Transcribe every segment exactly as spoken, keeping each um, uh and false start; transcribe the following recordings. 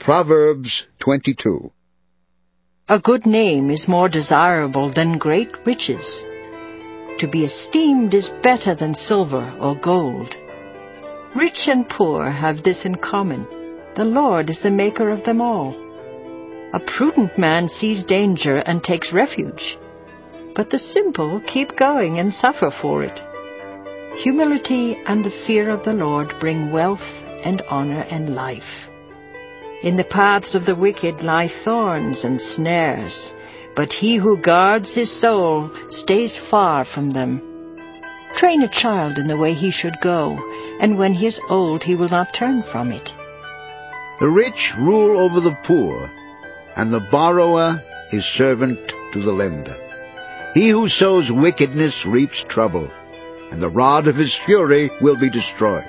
Proverbs twenty-two. A good name is more desirable than great riches. To be esteemed is better than silver or gold. Rich and poor have this in common: the Lord is the maker of them all. A prudent man sees danger and takes refuge, but the simple keep going and suffer for it. Humility and the fear of the Lord bring wealth and honor and life. In the paths of the wicked lie thorns and snares, but he who guards his soul stays far from them. Train a child in the way he should go, and when he is old he will not turn from it. The rich rule over the poor, and the borrower is servant to the lender. He who sows wickedness reaps trouble, and the rod of his fury will be destroyed.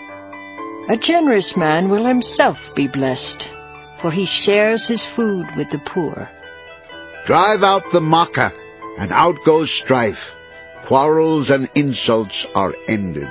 A generous man will himself be blessed, for he shares his food with the poor. Drive out the mocker, and out goes strife. Quarrels and insults are ended.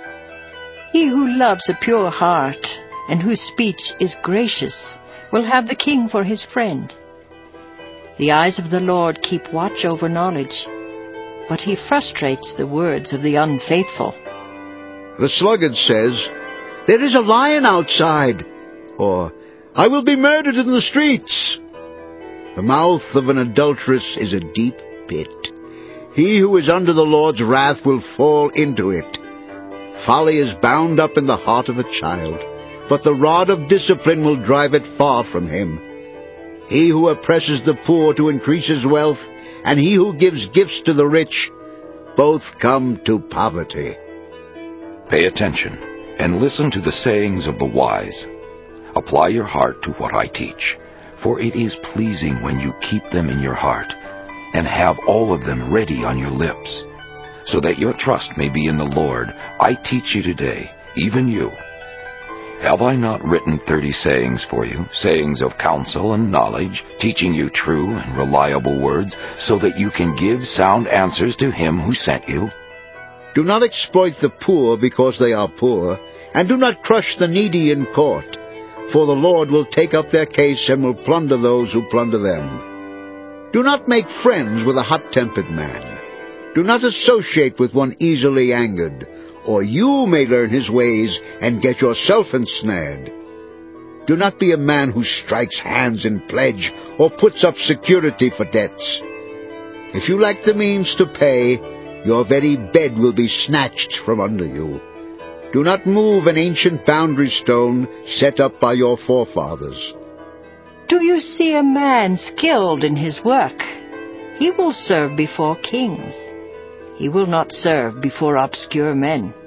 He who loves a pure heart, and whose speech is gracious, will have the king for his friend. The eyes of the Lord keep watch over knowledge, but he frustrates the words of the unfaithful. The sluggard says, "There is a lion outside," or, "I will be murdered in the streets." The mouth of an adulteress is a deep pit. He who is under the Lord's wrath will fall into it. Folly is bound up in the heart of a child, but the rod of discipline will drive it far from him. He who oppresses the poor to increase his wealth, and he who gives gifts to the rich, both come to poverty. Pay attention and listen to the sayings of the wise. Apply your heart to what I teach, for it is pleasing when you keep them in your heart, and have all of them ready on your lips, so that your trust may be in the Lord. I teach you today, even you. Have I not written thirty sayings for you, sayings of counsel and knowledge, teaching you true and reliable words, so that you can give sound answers to him who sent you? Do not exploit the poor because they are poor, and do not crush the needy in court, for the Lord will take up their case and will plunder those who plunder them. Do not make friends with a hot-tempered man. Do not associate with one easily angered, or you may learn his ways and get yourself ensnared. Do not be a man who strikes hands in pledge or puts up security for debts. If you lack the means to pay, your very bed will be snatched from under you. Do not move an ancient boundary stone set up by your forefathers. Do you see a man skilled in his work? He will serve before kings. He will not serve before obscure men.